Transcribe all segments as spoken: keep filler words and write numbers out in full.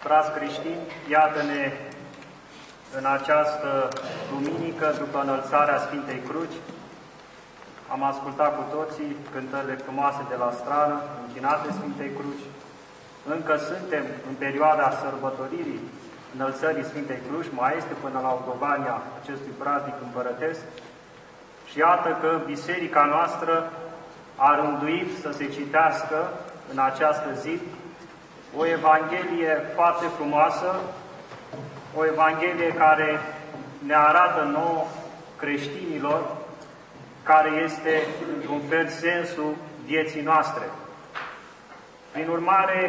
Frați creștini, iată-ne în această duminică, după înălțarea Sfintei Cruci. Am ascultat cu toții cântările frumoase de la strană, închinate Sfintei Cruci. Încă suntem în perioada sărbătoririi înălțării Sfintei Cruci, mai este până la obdobania acestui praznic împărătesc. Și iată că biserica noastră a rânduit să se citească în această zi o Evanghelie foarte frumoasă, o Evanghelie care ne arată nouă creștinilor care este, într-un fel, sensul vieții noastre. Prin urmare,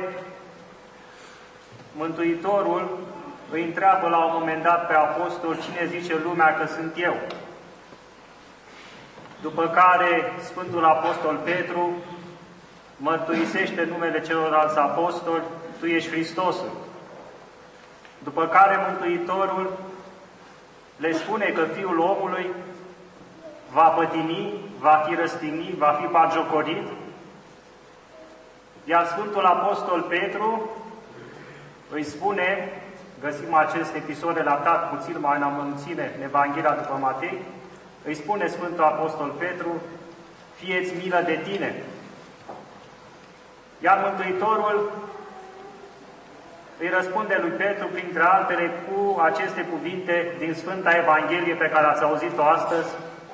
Mântuitorul îi întreabă la un moment dat pe apostol: cine zice lumea că sunt eu? După care Sfântul Apostol Petru mărturisește numele celorlalți apostoli: tu ești Hristosul. După care Mântuitorul le spune că Fiul omului va pătimi, va fi răstignit, va fi batjocorit, iar Sfântul Apostol Petru îi spune, găsim acest episod relatat puțin mai în amănunțime în Evanghelia după Matei, îi spune Sfântul Apostol Petru: fie-ți milă de tine. Iar Mântuitorul îi răspunde lui Petru, printre altele, cu aceste cuvinte din Sfânta Evanghelie pe care ați auzit-o astăzi,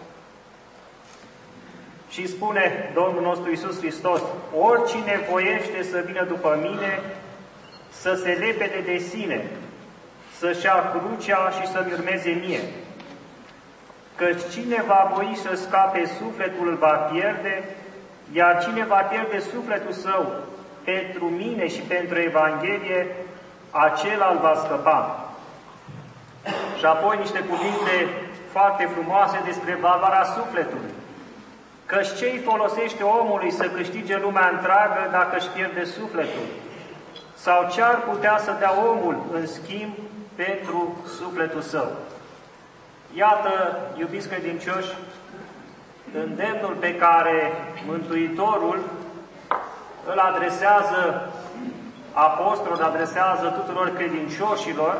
și spune Domnul nostru Iisus Hristos: oricine voiește să vină după mine, să se lepede de sine, să-și ia crucea și să-mi urmeze mie. Căci cine va voi să scape sufletul îl va pierde, iar cine va pierde sufletul său pentru mine și pentru Evanghelie, acela îl va scăpa. Și apoi niște cuvinte foarte frumoase despre valoarea sufletului. Căci ce-i folosește omului să câștige lumea întreagă dacă își pierde sufletul? Sau ce ar putea să dea omul în schimb pentru sufletul său? Iată, iubiți credincioși, îndemnul pe care Mântuitorul îl adresează apostolul, îl adresează tuturor credincioșilor,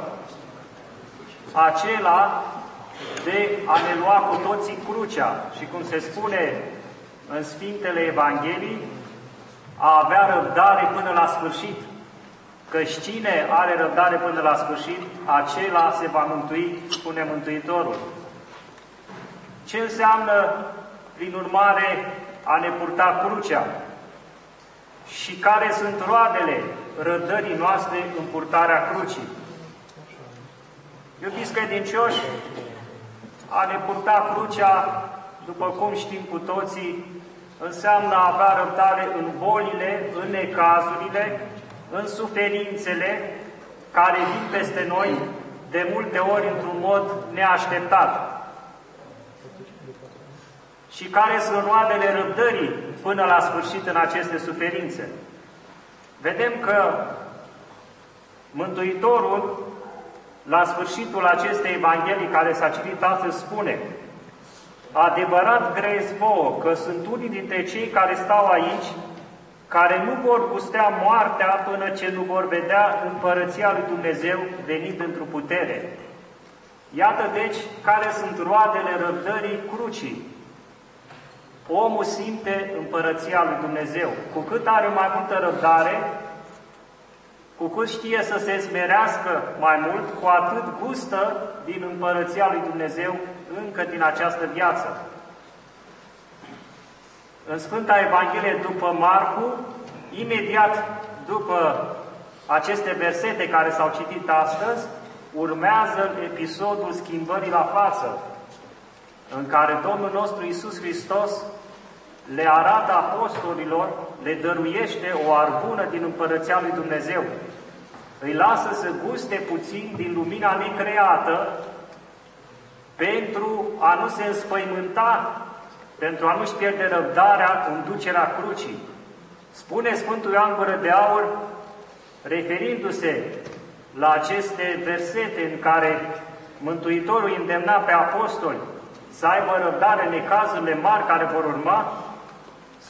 acela de a ne lua cu toții crucea și, cum se spune în Sfintele Evanghelii, a avea răbdare până la sfârșit. Căci cine are răbdare până la sfârșit, acela se va mântui, spune Mântuitorul. Ce înseamnă, prin urmare, a ne purta crucea? Și care sunt roadele răbdării noastre în purtarea crucii? Iubiți credincioși, a ne purta crucea, după cum știm cu toții, înseamnă a avea răbdare în bolile, în necazurile, în suferințele care vin peste noi de multe ori într-un mod neașteptat. Și care sunt roadele răbdării până la sfârșit în aceste suferințe? Vedem că Mântuitorul, la sfârșitul acestei Evanghelii care s-a citit astăzi, spune: adevărat grăiesc vouă că sunt unii dintre cei care stau aici care nu vor gustea moartea până ce nu vor vedea împărăția lui Dumnezeu venind într-o putere. Iată deci care sunt roadele răbdării crucii. Omul simte împărăția lui Dumnezeu. Cu cât are mai multă răbdare, cu cât știe să se smerească mai mult, cu atât gustă din împărăția lui Dumnezeu încă din această viață. În Sfânta Evanghelie după Marcu, imediat după aceste versete care s-au citit astăzi, urmează episodul schimbării la față, în care Domnul nostru Iisus Hristos le arată apostolilor, le dăruiește o arbună din împărăția lui Dumnezeu. Îi lasă să guste puțin din lumina necreată pentru a nu se înspăimânta, pentru a nu-și pierde răbdarea în ducerea crucii. Spune Sfântul Ioan Gură de Aur, referindu-se la aceste versete în care Mântuitorul îi îndemna pe apostoli să aibă răbdare în necazurile mari care vor urma,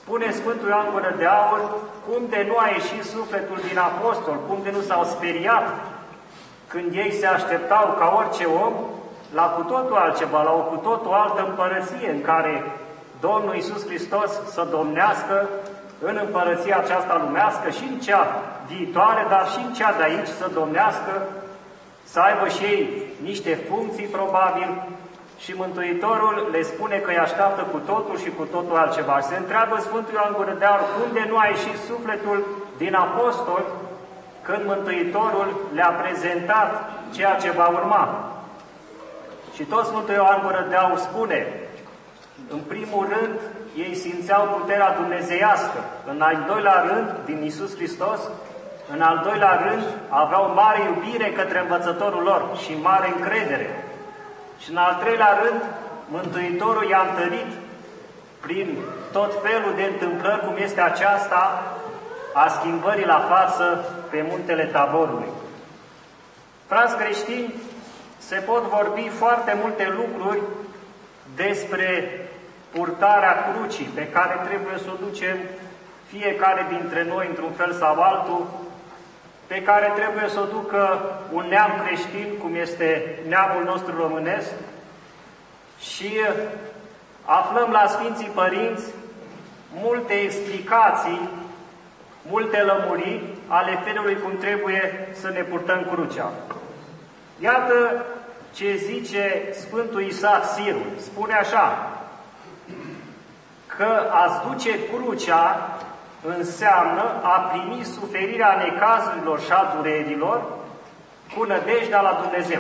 Spune Sfântul Ioan Gură de Aur, cum de nu a ieșit sufletul din apostol, cum de nu s-au speriat când ei se așteptau ca orice om la cu totul altceva, la o cu totul altă împărăție în care Domnul Iisus Hristos să domnească în împărăția aceasta lumească și în cea viitoare, dar și în cea de aici să domnească, să aibă și ei niște funcții probabil, și Mântuitorul le spune că îi așteaptă cu totul și cu totul altceva. Se întreabă Sfântul Ioan Gură de Aur, cum de nu a ieșit sufletul din apostol când Mântuitorul le-a prezentat ceea ce va urma. Și tot Sfântul Ioan Gură de Aur spune, în primul rând, ei simțeau puterea dumnezeiască, în al doilea rând, din Iisus Hristos, în al doilea rând, aveau mare iubire către învățătorul lor și mare încredere. Și în al treilea rând, Mântuitorul i-a întărit prin tot felul de întâmplări, cum este aceasta a schimbării la față pe muntele Taborului. Frați creștini, se pot vorbi foarte multe lucruri despre purtarea crucii, pe care trebuie să o ducem fiecare dintre noi într-un fel sau altul, pe care trebuie să o ducă un neam creștin, cum este neamul nostru românesc, și aflăm la Sfinții Părinți multe explicații, multe lămuriri ale felului cum trebuie să ne purtăm crucea. Iată ce zice Sfântul Isaac Sirul. Spune așa, că a-ți duce crucea înseamnă a primi suferirea necazurilor și a durerilor cu nădejdea la Dumnezeu.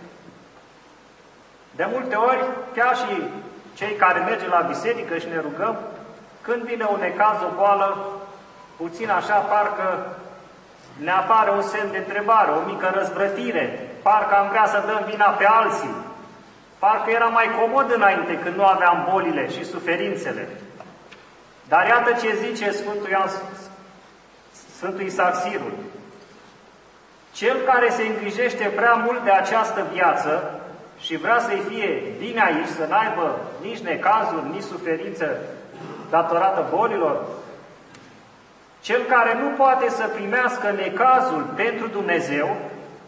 De multe ori, chiar și cei care mergem la biserică și ne rugăm, când vine un necaz, o boală, puțin așa, parcă ne apare un semn de întrebare, o mică răzvrătire, parcă am vrea să dăm vina pe alții, parcă era mai comod înainte când nu aveam bolile și suferințele. Dar iată ce zice Sfântul, Ioan, Sfântul Isaac Sirul. Cel care se îngrijește prea mult de această viață și vrea să-i fie bine aici, să n-aibă nici necazuri, nici suferință datorată bolilor, cel care nu poate să primească necazul pentru Dumnezeu,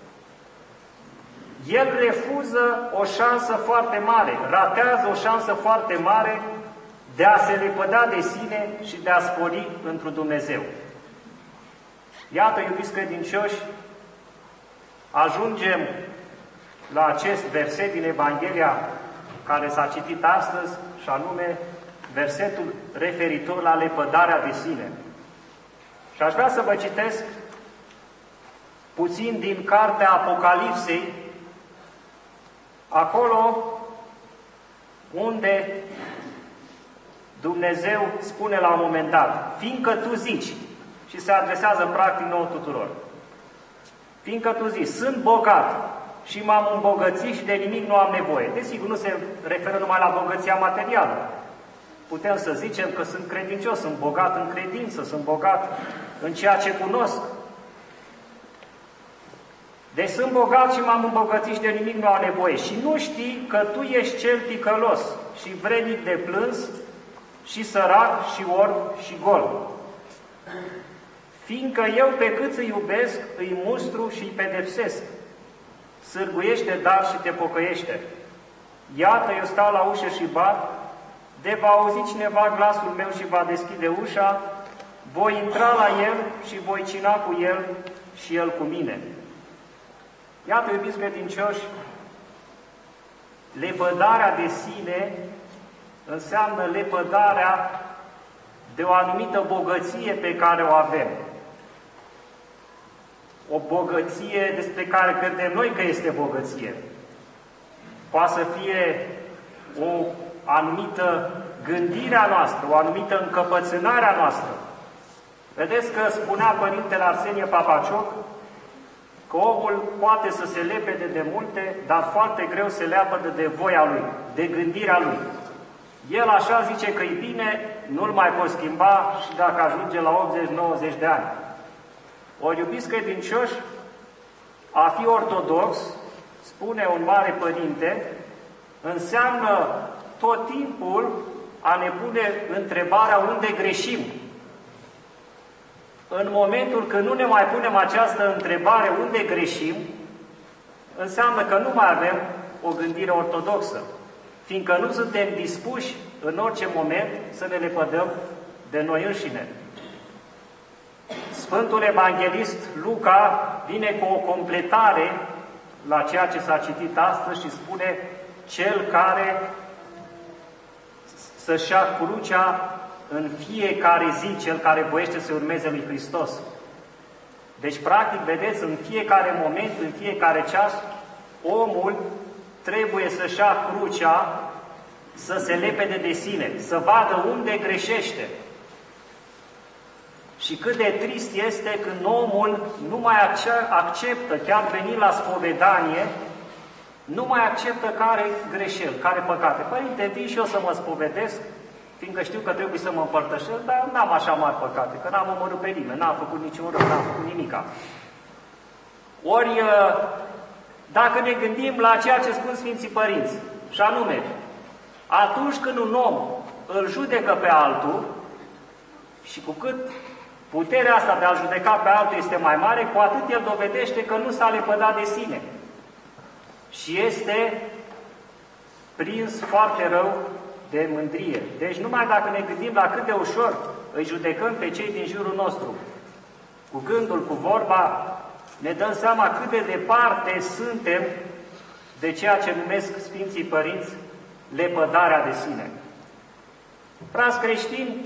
el refuză o șansă foarte mare, ratează o șansă foarte mare de a se lepăda de sine și de a spori întru Dumnezeu. Iată, iubiți credincioși, ajungem la acest verset din Evanghelia care s-a citit astăzi, și anume versetul referitor la lepădarea de sine. Și aș vrea să vă citesc puțin din cartea Apocalipsei, acolo unde Dumnezeu spune la un moment dat, fiindcă tu zici, și se adresează practic nouă tuturor, fiindcă tu zici, sunt bogat și m-am îmbogățit și de nimic nu am nevoie. Desigur, nu se referă numai la bogăția materială. Putem să zicem că sunt credincios, sunt bogat în credință, sunt bogat în ceea ce cunosc. Deci sunt bogat și m-am îmbogățit și de nimic nu am nevoie. Și nu știi că tu ești cel ticălos și vrednic de plâns și sărac și orb și gol. Fiindcă eu pe cât îi iubesc, îi mustru și îi pedepsesc. Sârguiește dar și te pocăiește. Iată, eu stau la ușă și bat, de va auzi cineva glasul meu și va deschide ușa, voi intra la el și voi cina cu el și el cu mine. Iată, iubiți credincioși, lepădarea de sine înseamnă lepădarea de o anumită bogăție pe care o avem. O bogăție despre care credem noi că este bogăție. Poate să fie o anumită gândire a noastră, o anumită încăpățânare a noastră. Vedeți că spunea Părintele Arsenie Papacioc că omul poate să se lepede de multe, dar foarte greu se leapădă de voia lui, de gândirea lui. El așa zice că e bine, nu-l mai pot schimba și dacă ajunge la optzeci nouăzeci de ani. Ori, iubiți credincioși, a fi ortodox, spune un mare părinte, înseamnă tot timpul a ne pune întrebarea unde greșim. În momentul când nu ne mai punem această întrebare unde greșim, înseamnă că nu mai avem o gândire ortodoxă, fiindcă nu suntem dispuși în orice moment să ne lepădăm de noi înșine. Sfântul Evanghelist Luca vine cu o completare la ceea ce s-a citit astăzi și spune: cel care să-și ia crucea în fiecare zi, cel care voiește să urmeze lui Hristos. Deci, practic, vedeți, în fiecare moment, în fiecare ceas, omul trebuie să-și ia crucea, să se lepede de sine, să vadă unde greșește. Și cât de trist este când omul nu mai acceptă, chiar venind la spovedanie, nu mai acceptă care greșel, care păcate. Părinte, vin și eu să mă spovedesc, fiindcă știu că trebuie să mă împărtășesc, dar n-am așa mari păcate, că n-am omorât pe nimeni, n-am făcut niciun rău, n-am făcut nimica. Ori, dacă ne gândim la ceea ce spun Sfinții Părinți, și anume, atunci când un om îl judecă pe altul, și cu cât puterea asta de a-l judeca pe altul este mai mare, cu atât el dovedește că nu s-a lepădat de sine. Și este prins foarte rău de mândrie. Deci numai dacă ne gândim la cât de ușor îi judecăm pe cei din jurul nostru, cu gândul, cu vorba, ne dăm seama cât de departe suntem de ceea ce numesc Sfinții Părinți lepădarea de sine. Frați creștini,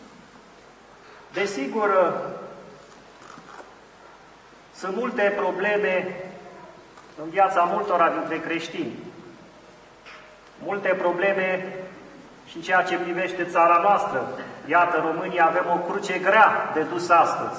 desigur, sunt multe probleme în viața multora dintre creștini. Multe probleme și în ceea ce privește țara noastră. Iată, România avem o cruce grea de dus astăzi.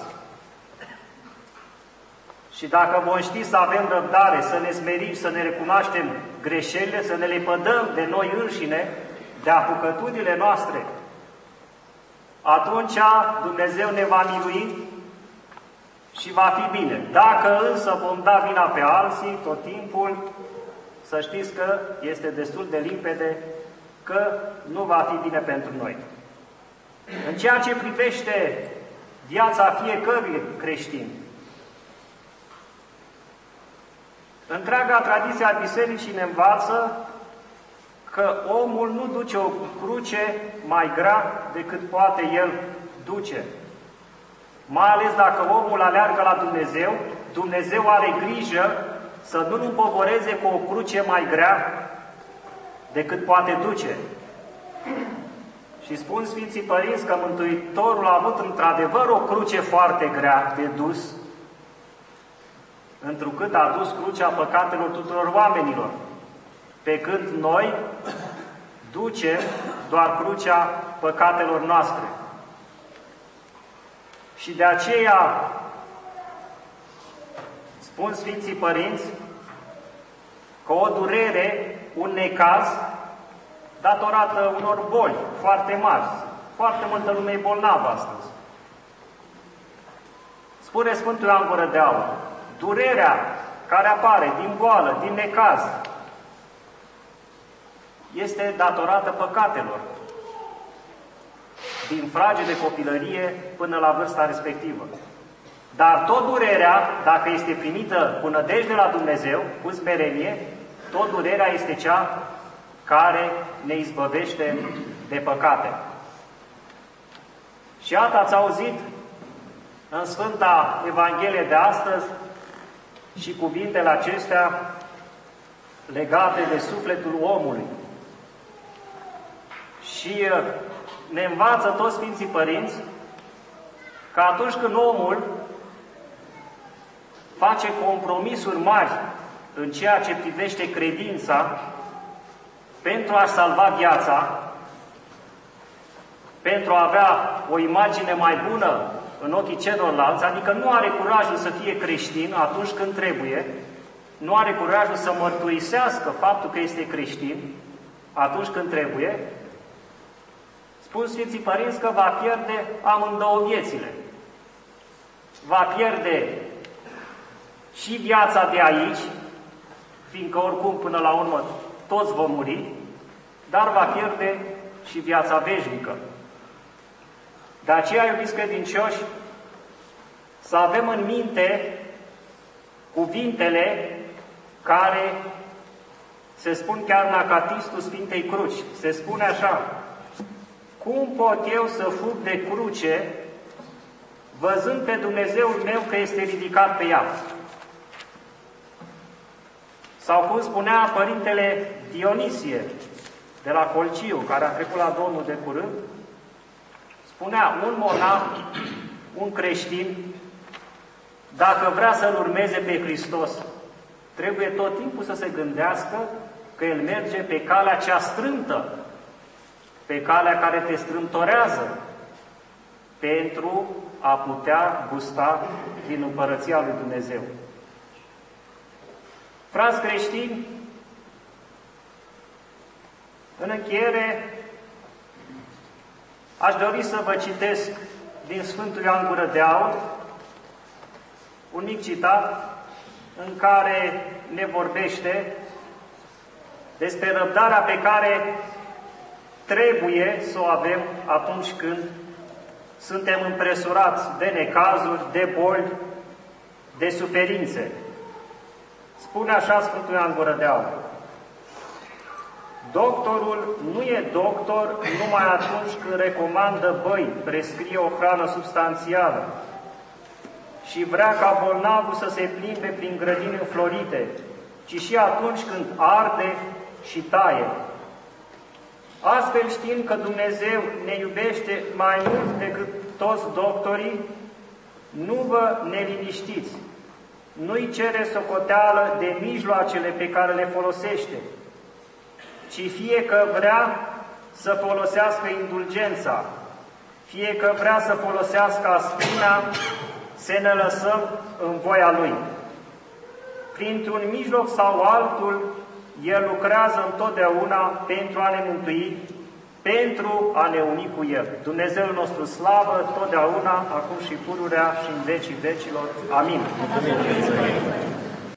Și dacă vom ști să avem răbdare, să ne smerim, să ne recunoaștem greșelile, să ne lepădăm de noi înșine, de apucăturile noastre, atunci Dumnezeu ne va milui și va fi bine. Dacă însă vom da vina pe alții tot timpul, să știți că este destul de limpede că nu va fi bine pentru noi. În ceea ce privește viața fiecărui creștin, întreaga tradiție a Bisericii ne învață că omul nu duce o cruce mai grea decât poate el duce. Mai ales dacă omul aleargă la Dumnezeu, Dumnezeu are grijă să nu-l împovoreze cu o cruce mai grea decât poate duce. Și spun Sfinții Părinți că Mântuitorul a avut într-adevăr o cruce foarte grea de dus, întrucât a dus crucea păcatelor tuturor oamenilor, pe când noi ducem doar crucea păcatelor noastre. Și de aceea spun Sfinții Părinți că o durere, un necaz, datorată unor boli foarte mari, foarte multă lume e bolnavă astăzi. Spune Sfântul Ioan Gură de Aur, durerea care apare din boală, din necaz, este datorată păcatelor, din frage de copilărie până la vârsta respectivă. Dar tot durerea, dacă este primită cu nădejde la Dumnezeu, cu smerenie, tot durerea este cea care ne izbăvește de păcate. Și iată, ați auzit în Sfânta Evanghelie de astăzi și cuvintele acestea legate de sufletul omului. Și ne învață toți Sfinții Părinți că atunci când omul face compromisuri mari în ceea ce privește credința pentru a salva viața, pentru a avea o imagine mai bună în ochii celorlalți, adică nu are curajul să fie creștin atunci când trebuie, nu are curajul să mărturisească faptul că este creștin atunci când trebuie, spun Sfinții Părinți că va pierde amândouă viețile. Va pierde și viața de aici, fiindcă oricum până la urmă toți vom muri, dar va pierde și și viața veșnică. De aceea, iubiți credincioși, să avem în minte cuvintele care se spun chiar în Acatistul Sfintei Cruci. Se spune așa: cum pot eu să fug de cruce, văzând pe Dumnezeul meu că este ridicat pe ea? Sau cum spunea Părintele Dionisie de la Colciu, care a trecut la Domnul de curând, spunea: un monah, un creștin, dacă vrea să-L urmeze pe Hristos, trebuie tot timpul să se gândească că el merge pe calea cea strâmtă, pe calea care te strâmtorează, pentru a putea gusta din Împărăția lui Dumnezeu. Frați creștini, în încheiere, aș dori să vă citesc din Sfântul Ioan Gură de Aur un mic citat în care ne vorbește despre răbdarea pe care trebuie să o avem atunci când suntem împresurați de necazuri, de boli, de suferințe. Spune așa Sfântul Ioan Gură de Aur: doctorul nu e doctor numai atunci când recomandă băi, prescrie o hrană substanțială și vrea ca bolnavul să se plimbe prin grădini înflorite, ci și atunci când arde și taie. Astfel știm că Dumnezeu ne iubește mai mult decât toți doctorii, nu vă neliniștiți, nu-i cere socoteală de mijloacele pe care le folosește, ci fie că vrea să folosească indulgența, fie că vrea să folosească aspina, să ne lăsăm în voia Lui. Printr-un mijloc sau altul, El lucrează întotdeauna pentru a ne mântui, pentru a ne uni cu El. Dumnezeul nostru slavă, totdeauna, acum și pururea și în vecii vecilor. Amin. Amin.